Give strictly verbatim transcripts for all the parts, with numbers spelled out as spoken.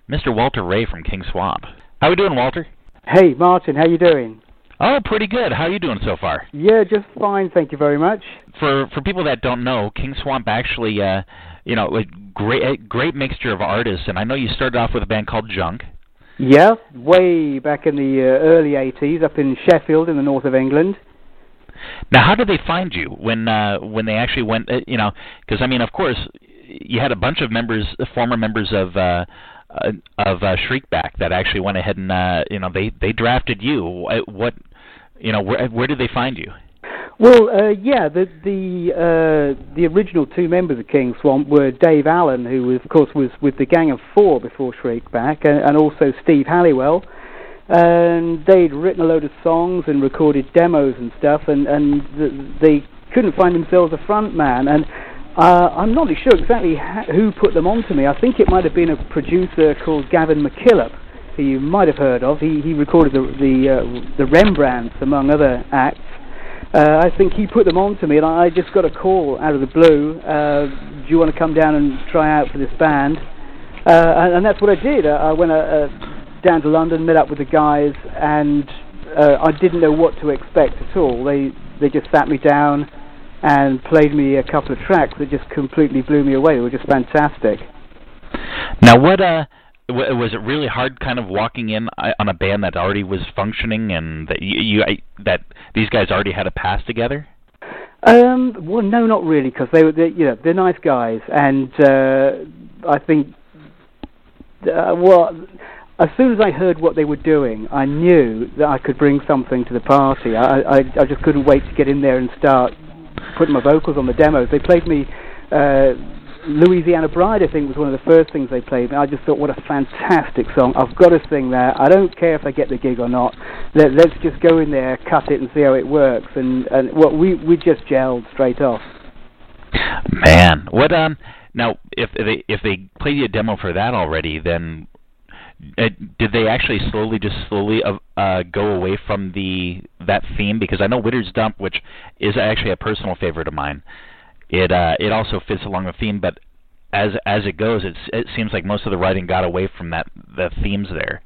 Mister Walter Ray from King Swamp. How we doing, Walter? Hey, Martin, how you doing? Oh, pretty good. How are you doing so far? Yeah, just fine, thank you very much. For for people that don't know, King Swamp actually, uh, you know, a great a great mixture of artists, and I know you started off with a band called Junk. Yeah, way back in the uh, early eighties, up in Sheffield in the north of England. Now, how did they find you when uh, when they actually went? Uh, you know, because I mean, of course, you had a bunch of members, former members of uh, uh, of uh, Shriekback that actually went ahead and uh, you know they, they drafted you. What you know, where where did they find you? Well, uh, yeah, the the uh, the original two members of King Swamp were Dave Allen, who of course was with the Gang of Four before Shriekback, and, and also Steve Halliwell. And they'd written a load of songs and recorded demos and stuff, and, and th they couldn't find themselves a front man. And uh, I'm not sure exactly ha who put them on to me. I think it might have been a producer called Gavin McKillop, who you might have heard of. He, he recorded the, the, uh, the Rembrandts, among other acts. Uh, I think he put them on to me, and I just got a call out of the blue. Uh, do you want to come down and try out for this band? Uh, and, and that's what I did. I, I went uh, uh, down to London, met up with the guys, and uh, I didn't know what to expect at all. They they just sat me down and played me a couple of tracks that just completely blew me away. They were just fantastic. Now, what uh, w was it really hard, kind of walking in on a band that already was functioning, and that you, you that these guys already had a pass together? Um, well, no, not really, because they were, they, you know, they're nice guys, and uh, I think, uh, well. As soon as I heard what they were doing, I knew that I could bring something to the party. I, I, I just couldn't wait to get in there and start putting my vocals on the demos. They played me uh, Louisiana Bride, I think, was one of the first things they played me. I just thought, what a fantastic song. I've got to sing that. I don't care if I get the gig or not. Let, let's just go in there, cut it, and see how it works. And, and well, we, we just gelled straight off. Man, what um now, if they, if they played you a demo for that already, then... Uh, did they actually slowly, just slowly uh, uh, go away from the that theme? Because I know Widder's Dump, which is actually a personal favorite of mine, it uh, it also fits along the theme. But as as it goes, it's, it seems like most of the writing got away from that the themes there.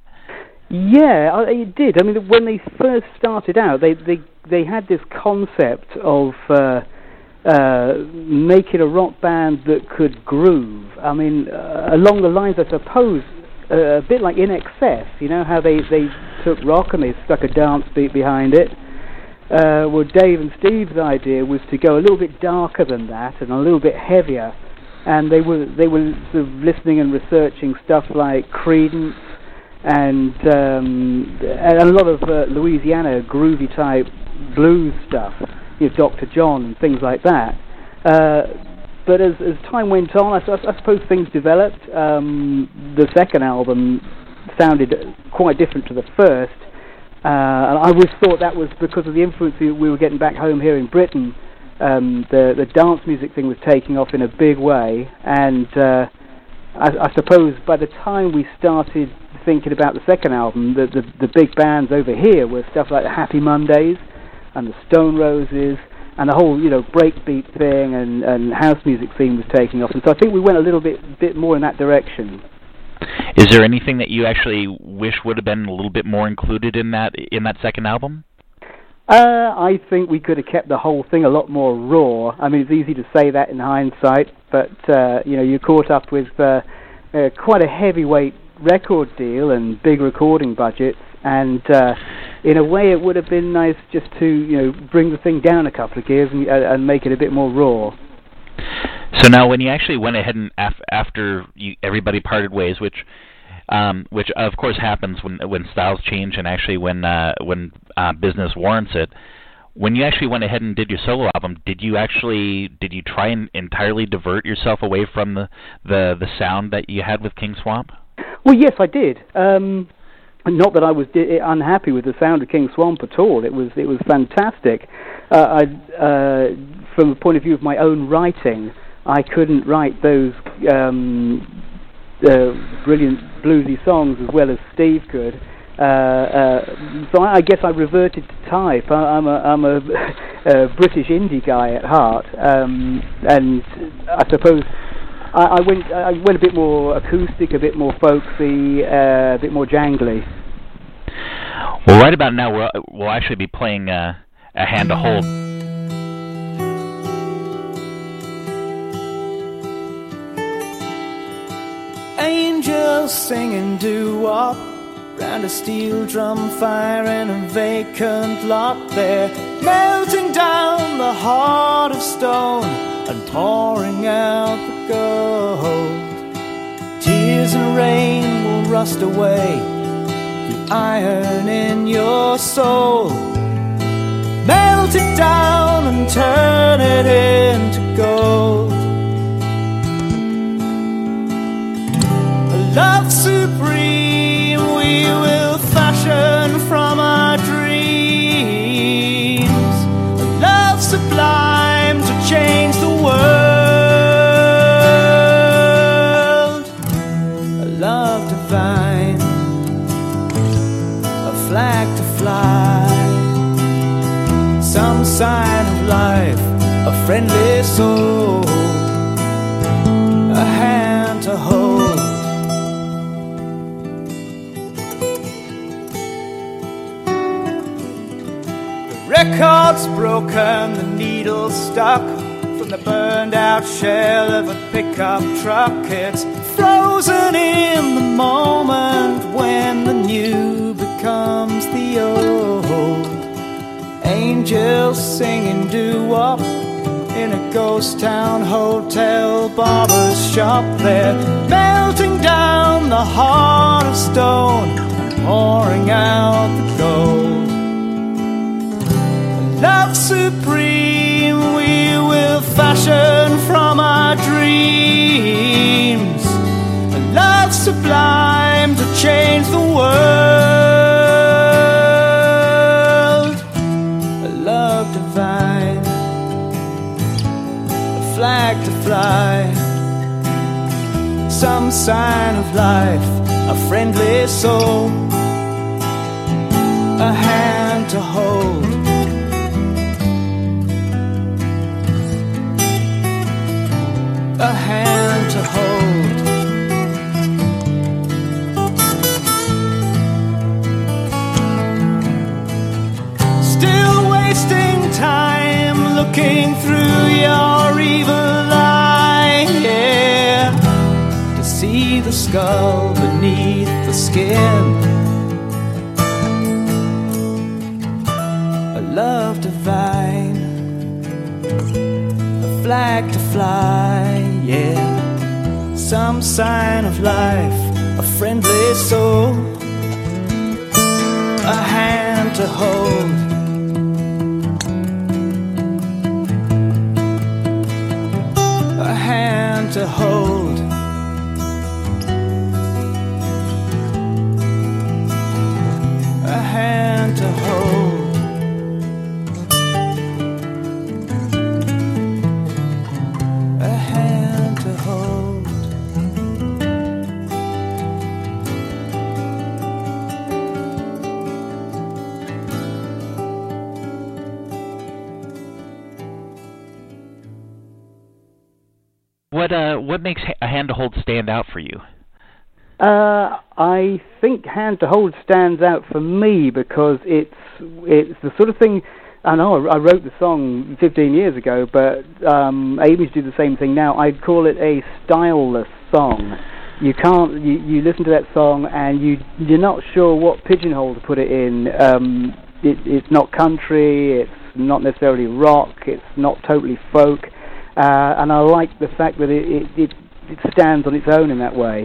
Yeah, it did. I mean, when they first started out, they they they had this concept of uh, uh, making a rock band that could groove. I mean, uh, along the lines, I suppose. Uh, a bit like In Excess, you know, how they, they took rock and they stuck a dance beat behind it. Uh, well, Dave and Steve's idea was to go a little bit darker than that and a little bit heavier. And they were they were sort of listening and researching stuff like Creedence and, um, and a lot of uh, Louisiana groovy type blues stuff, you know, Doctor John and things like that. Uh, But as, as time went on, I, I suppose things developed. Um, the second album sounded quite different to the first. Uh, and I always thought that was because of the influence we were getting back home here in Britain. Um, the, the dance music thing was taking off in a big way. And uh, I, I suppose by the time we started thinking about the second album, the, the, the big bands over here were stuff like the Happy Mondays and the Stone Roses, and the whole, you know, breakbeat thing and, and house music theme was taking off. And so I think we went a little bit bit more in that direction. Is there anything that you actually wish would have been a little bit more included in that in that second album? Uh, I think we could have kept the whole thing a lot more raw. I mean, it's easy to say that in hindsight, but, uh, you know, you're caught up with uh, uh, quite a heavyweight record deal and big recording budgets. And uh, in a way, it would have been nice just to, you know, bring the thing down a couple of gears and, uh, and make it a bit more raw. So now, when you actually went ahead and af after you, everybody parted ways, which, um, which of course happens when when styles change and actually when uh, when uh, business warrants it. When you actually went ahead and did your solo album, did you actually did you try and entirely divert yourself away from the the, the sound that you had with King Swamp? Well, yes, I did. Um, Not that I was di unhappy with the sound of King Swamp at all. It was it was fantastic. Uh, I, uh, from the point of view of my own writing, I couldn't write those um, uh, brilliant bluesy songs as well as Steve could. Uh, uh, so I, I guess I reverted to type. I, I'm a I'm a, a British indie guy at heart, um, and I suppose I, I went I went a bit more acoustic, a bit more folksy, uh, a bit more jangly. Well, right about now we'll, we'll actually be playing uh, A Hand to Hold. Angels singing doo-wop round a steel drum fire in a vacant lot. They're melting down the heart of stone and pouring out the gold. Tears and rain will rust away the iron in your soul. Melt it down and turn it into gold. Love supreme we will fashion from our dreams. A love sublime to change the world. A love divine, a flag to fly. Some sign of life, a friendly soul, a hand to hold. Record's broken, the needle stuck from the burned out shell of a pickup truck. It's frozen in the moment when the new becomes the old. Angels singing doo-wop in a ghost town hotel barber's shop. They're melting down the heart of stone and pouring out the gold. Love supreme we will fashion from our dreams. A love sublime to change the world. A love divine, a flag to fly. Some sign of life, a friendly soul, a hand to hold. A hand to hold. Still wasting time looking through your evil eye, yeah, to see the skull beneath the skin. A love divine, a flag to fly, yeah. Some sign of life, a friendly soul, a hand to hold. A hand to hold. A hand to hold. What uh, what makes A Hand to Hold stand out for you? Uh, I think Hand to Hold stands out for me because it's it's the sort of thing. I know I wrote the song fifteen years ago, but um, Amy's do the same thing now. I'd call it a styleless song. You can't you, you listen to that song and you you're not sure what pigeonhole to put it in. Um, it, it's not country. It's not necessarily rock. It's not totally folk. Uh, and I like the fact that it, it, it, it stands on its own in that way.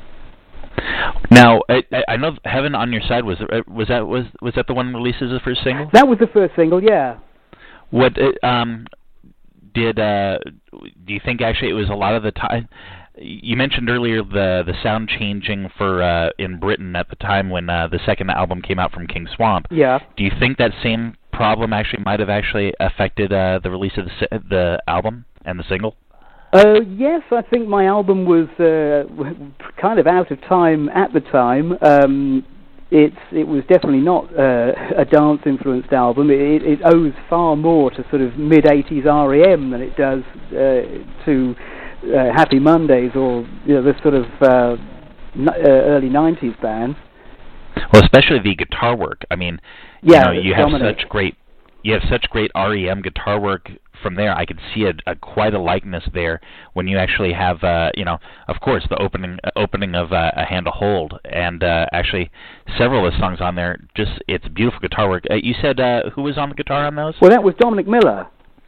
Now, I, I know "Heaven on Your Side" was was that was was that the one released as the first single? That was the first single, yeah. What um did uh do you think actually it was a lot of the time? You mentioned earlier the the sound changing for uh, in Britain at the time when uh, the second album came out from King Swamp. Yeah. Do you think that same problem actually might have actually affected uh, the release of the the album and the single? Uh, yes, I think my album was uh, kind of out of time at the time. Um, it's it was definitely not uh, a dance-influenced album. It, it owes far more to sort of mid-eighties R E M than it does uh, to uh, Happy Mondays or you know this sort of uh, n- uh, early nineties bands. Well, especially the guitar work. I mean, yeah, you know, you have Dominic. such great you have such great R E M guitar work. From there, I could see a, a quite a likeness there when you actually have, uh, you know, of course, the opening uh, opening of uh, A Hand to Hold, and uh, actually several of the songs on there. Just it's beautiful guitar work. Uh, you said uh, who was on the guitar on those? Well, that was Dominic Miller.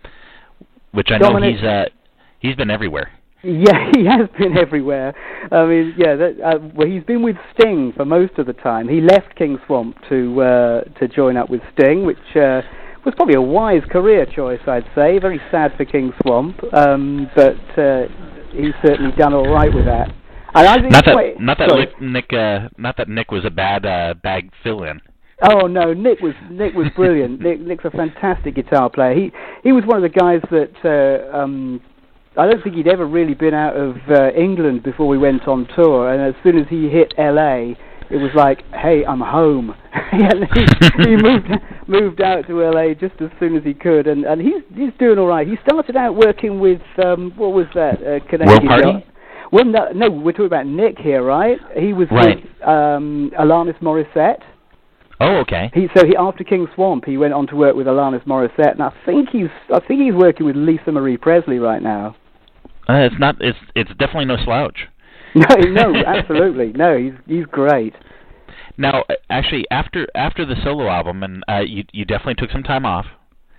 Which I Dominic, know he's uh, he's been everywhere. Yeah, he has been everywhere. I mean, yeah, that, uh, well, he's been with Sting for most of the time. He left King Swamp to uh, to join up with Sting, which. Uh, was probably a wise career choice, I'd say. Very sad for King Swamp, um, but uh, he's certainly done all right with that. And I think not that, quite, not that sorry. Nick, uh, not that Nick was a bad uh, bag fill-in. Oh no, Nick was Nick was brilliant. Nick, Nick's a fantastic guitar player. He he was one of the guys that uh, um, I don't think he'd ever really been out of uh, England before we went on tour, and as soon as he hit L A, it was like, hey, I'm home. And he, he moved moved out to L A just as soon as he could, and, and he's he's doing all right. He started out working with um, what was that? Uh, Canadian World Party? guy. Well, no, no, we're talking about Nick here, right? He was right. with um, Alanis Morissette. Oh, okay. He so he after King Swamp, he went on to work with Alanis Morissette, and I think he's I think he's working with Lisa Marie Presley right now. Uh, it's not. It's it's definitely no slouch. No, no, absolutely, no. He's he's great. Now, actually, after after the solo album, and uh, you you definitely took some time off.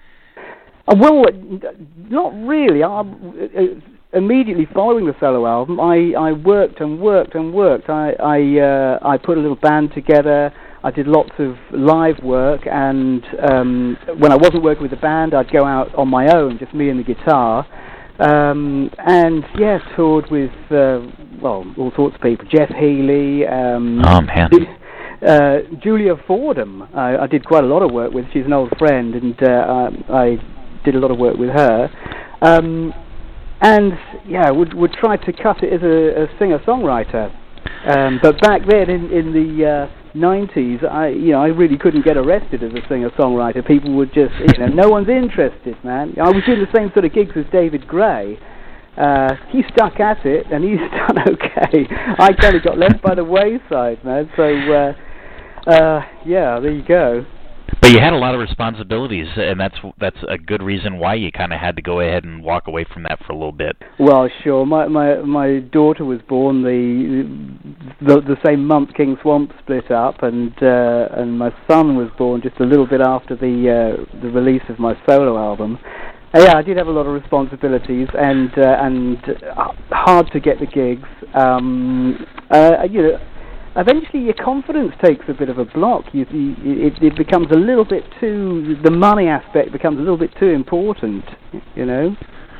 Uh, well, not really. I, uh, immediately following the solo album, I, I worked and worked and worked. I I, uh, I put a little band together. I did lots of live work, and um, when I wasn't working with the band, I'd go out on my own, just me and the guitar. Um, and yeah, toured with uh, well all sorts of people. Jeff Healey. Um, oh man. Uh, Julia Fordham, I, I did quite a lot of work with. She's an old friend, and uh, I did a lot of work with her. Um, and yeah, would would try to cut it as a, a singer-songwriter. Um, but back then, in in the uh, nineties, I you know I really couldn't get arrested as a singer-songwriter. People would just you know no one's interested, man. I was doing the same sort of gigs as David Gray. Uh, he stuck at it, and he's done okay. I kind of got left by the wayside, man. So. Uh, Uh, yeah, there you go. But you had a lot of responsibilities, and that's that's a good reason why you kind of had to go ahead and walk away from that for a little bit. Well, sure. My my my daughter was born the the, the same month King Swamp split up, and uh, and my son was born just a little bit after the uh, the release of my solo album. Uh, yeah, I did have a lot of responsibilities, and uh, and uh, hard to get the gigs. Um, uh, you know. Eventually, your confidence takes a bit of a block. You, you, it, it becomes a little bit too. The money aspect becomes a little bit too important. You know.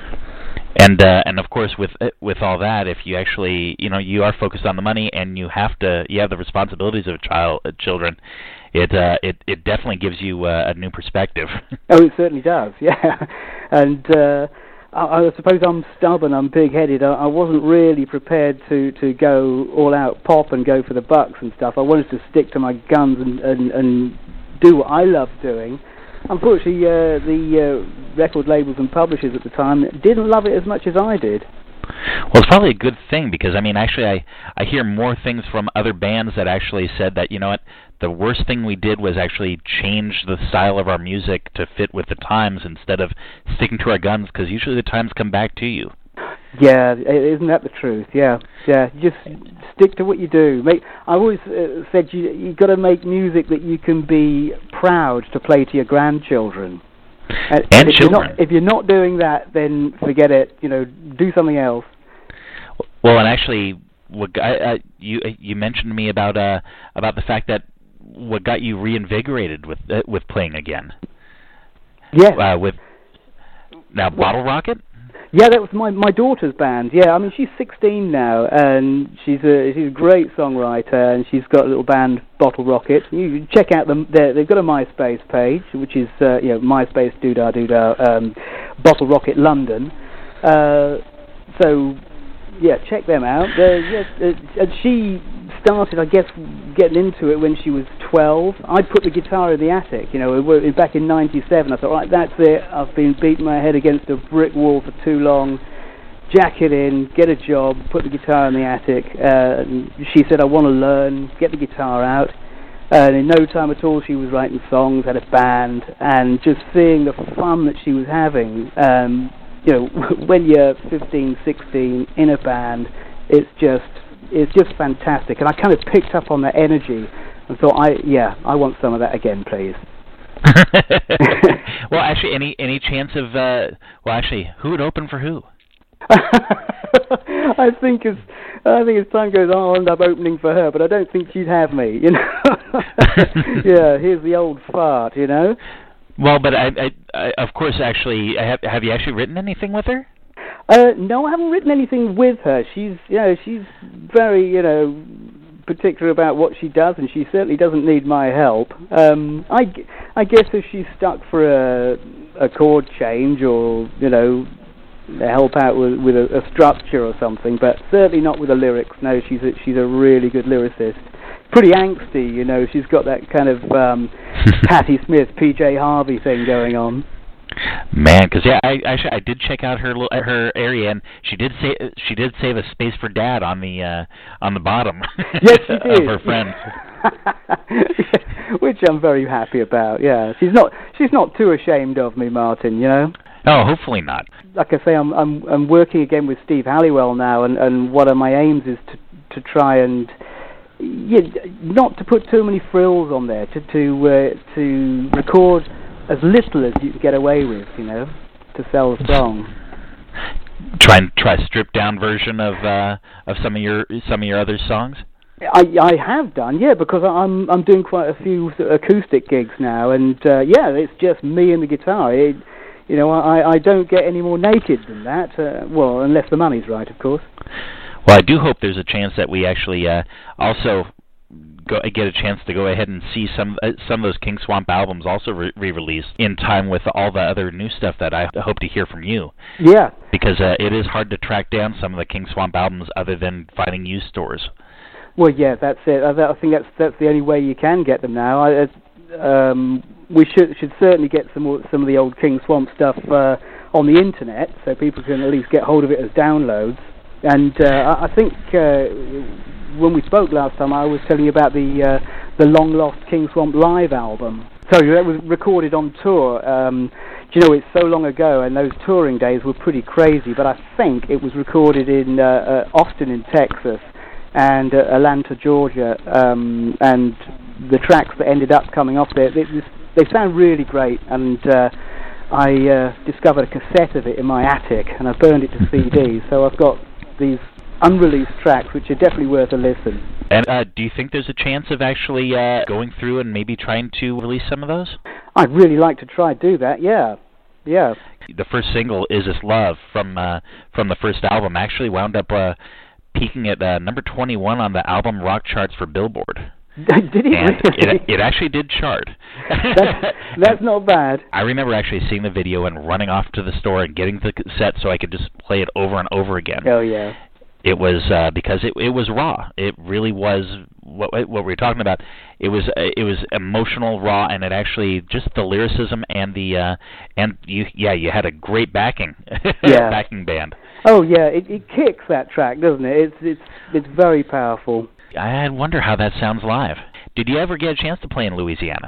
And uh, and of course, with with all that, if you actually, you know, you are focused on the money, and you have to, you have the responsibilities of child uh, children. It uh, it it definitely gives you uh, a new perspective. Oh, it certainly does. Yeah, and. Uh, I, I suppose I'm stubborn, I'm big-headed. I, I wasn't really prepared to, to go all-out pop and go for the bucks and stuff. I wanted to stick to my guns and, and, and do what I loved doing. Unfortunately, uh, the uh, record labels and publishers at the time didn't love it as much as I did. Well, it's probably a good thing, because, I mean, actually, I, I hear more things from other bands that actually said that, you know what, the worst thing we did was actually change the style of our music to fit with the times instead of sticking to our guns, because usually the times come back to you. Yeah, isn't that the truth? Yeah, yeah. Just stick to what you do. Make. I always uh, said you you got to make music that you can be proud to play to your grandchildren. And, and and if children. You're not, if you're not doing that, then forget it. You know, do something else. Well, and actually, what I, uh, you you mentioned to me about uh about the fact that what got you reinvigorated with uh, with playing again. Yeah. Uh, with now Bottle Rocket. Yeah, that was my my daughter's band. Yeah, I mean she's sixteen now, and she's a she's a great songwriter, and she's got a little band, Bottle Rocket. You can check out them. They've got a MySpace page, which is uh, you know MySpace doodah doodah um, Bottle Rocket London. Uh, so yeah, check them out. Uh, yes, uh, and she started, I guess, getting into it when she was twelve. I put the guitar in the attic, you know, back in ninety-seven. I thought, right, that's it. I've been beating my head against a brick wall for too long. jack it in, get a job, put the guitar in the attic. Uh, and she said, I want to learn, get the guitar out. And in no time at all, she was writing songs, had a band, and just seeing the fun that she was having. Um, you know, when you're fifteen, sixteen in a band, it's just it's just fantastic. And I kind of picked up on that energy and thought, I yeah, I want some of that again, please. Well, actually, any any chance of uh, well, actually, who would open for who? I think as I think as time goes on, I'll end up opening for her, but I don't think she'd have me. You know, yeah. Here's the old fart, you know. Well, but I, I, I of course, actually, have, have you actually written anything with her? Uh, no, I haven't written anything with her. She's, you know, she's very, you know, particular about what she does, and she certainly doesn't need my help. Um, I, I guess if she's stuck for a, a chord change, or you know, help out with, with a, a structure or something, but certainly not with the lyrics. No, she's a, she's a really good lyricist. Pretty angsty, you know. She's got that kind of um, Patti Smith, P J Harvey thing going on. Man, because yeah, I actually I did check out her her area, and she did say she did save a space for Dad on the uh, on the bottom. Yes, she did. Of her friends. Which I'm very happy about. Yeah, she's not she's not too ashamed of me, Martin. You know. Oh, hopefully not. Like I say, I'm I'm I'm working again with Steve Halliwell now, and, and one of my aims is to to try and yeah, not to put too many frills on there, to to uh, to record as little as you can get away with, you know, to sell the song. Try and try a stripped down version of uh, of some of your some of your other songs. I I have done, yeah, because I'm I'm doing quite a few acoustic gigs now, and uh, yeah, it's just me and the guitar. It, you know, I I don't get any more naked than that. Uh, well, unless the money's right, of course. Well, I do hope there's a chance that we actually uh, also go, get a chance to go ahead and see some uh, some of those King Swamp albums also re- re-released in time with all the other new stuff that I hope to hear from you. Yeah. Because uh, it is hard to track down some of the King Swamp albums other than finding used stores. Well, yeah, that's it. I, I think that's that's the only way you can get them now. I, um, we should should certainly get some more, some of the old King Swamp stuff uh, on the internet, so people can at least get hold of it as downloads. And uh, I think uh, when we spoke last time, I was telling you about the uh, the long lost King Swamp live album. Sorry, that was recorded on tour. Um, do you know, it's so long ago, and those touring days were pretty crazy. But I think it was recorded in uh, uh, Austin, in Texas, and uh, Atlanta, Georgia, um, and the tracks that ended up coming off there, they, they sound really great. And uh, I uh, discovered a cassette of it in my attic, and I burned it to C D. So I've got these unreleased tracks, which are definitely worth a listen. And uh, do you think there's a chance of actually uh, going through and maybe trying to release some of those? I'd really like to try do that. Yeah, yeah. The first single, "Is This Love," from uh, from the first album, actually wound up uh, peaking at uh, number twenty-one on the album rock charts for Billboard. Did it? And really? it, it actually did chart. that's, that's not bad. I remember actually seeing the video and running off to the store and getting the cassette so I could just play it over and over again. Oh yeah. It was uh, because it it was raw. It really was what what we were talking about. It was uh, it was emotional, raw, and it actually just the lyricism and the uh, and you yeah you had a great backing yeah. backing band. Oh yeah, it it kicks that track, doesn't it? It's it's it's very powerful. I wonder how that sounds live. Did you ever get a chance to play in Louisiana?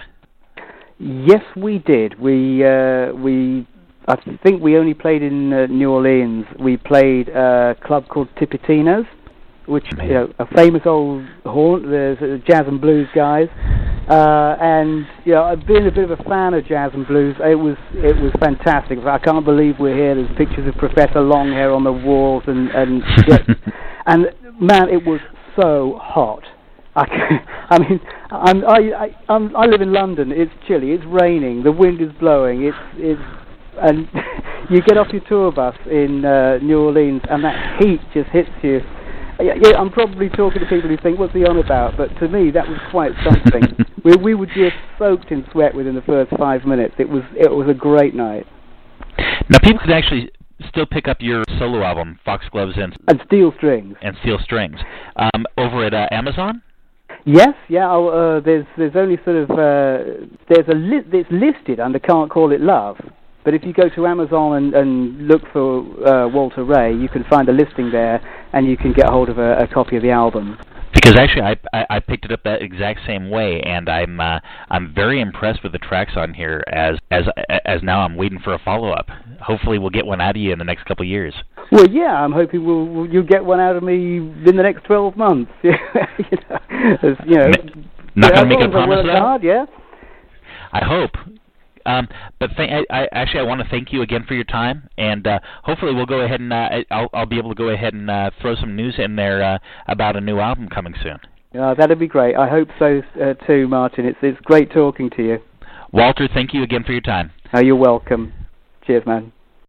Yes, we did. We uh, we I think we only played in uh, New Orleans. We played a club called Tipitinos, which you know, a famous old haunt. There's uh, jazz and blues guys, uh, and you know, I've been a bit of a fan of jazz and blues. It was it was fantastic. I can't believe we're here. There's pictures of Professor Longhair on the walls, and and yeah, and man, it was so hot. I, I mean, I'm, I I I'm, I live in London. It's chilly. It's raining. The wind is blowing. It's it's and you get off your tour bus in uh, New Orleans, and that heat just hits you. Yeah, yeah, I'm probably talking to people who think, "What's he on about?" But to me, that was quite something. we we were just soaked in sweat within the first five minutes. It was it was a great night. Now, people could actually still pick up your solo album, Foxgloves and and Steel Strings and Steel Strings um, over at uh, Amazon. Yes, yeah. Uh, there's there's only sort of uh, there's a li- it's listed under Can't Call It Love, But if you go to Amazon and, and look for uh, Walter Ray, you can find a listing there, and you can get hold of a, a copy of the album. Because actually, I, I I picked it up that exact same way, and I'm uh, I'm very impressed with the tracks on here. As as as now, I'm waiting for a follow up. Hopefully, we'll get one out of you in the next couple of years. Well, yeah, I'm hoping we'll, we'll you'll get one out of me in the next twelve months. you know, as, you know, not yeah, going to make a promise work though. Hard, yeah. I hope. Um, but th- I, I actually I want to thank you again for your time, and uh, hopefully we'll go ahead and uh, I'll I'll be able to go ahead and uh, throw some news in there uh, about a new album coming soon. Uh, that'd be great. I hope so uh, too, Martin. It's it's great talking to you. Walter, thank you again for your time. Oh, you're welcome. Cheers, man.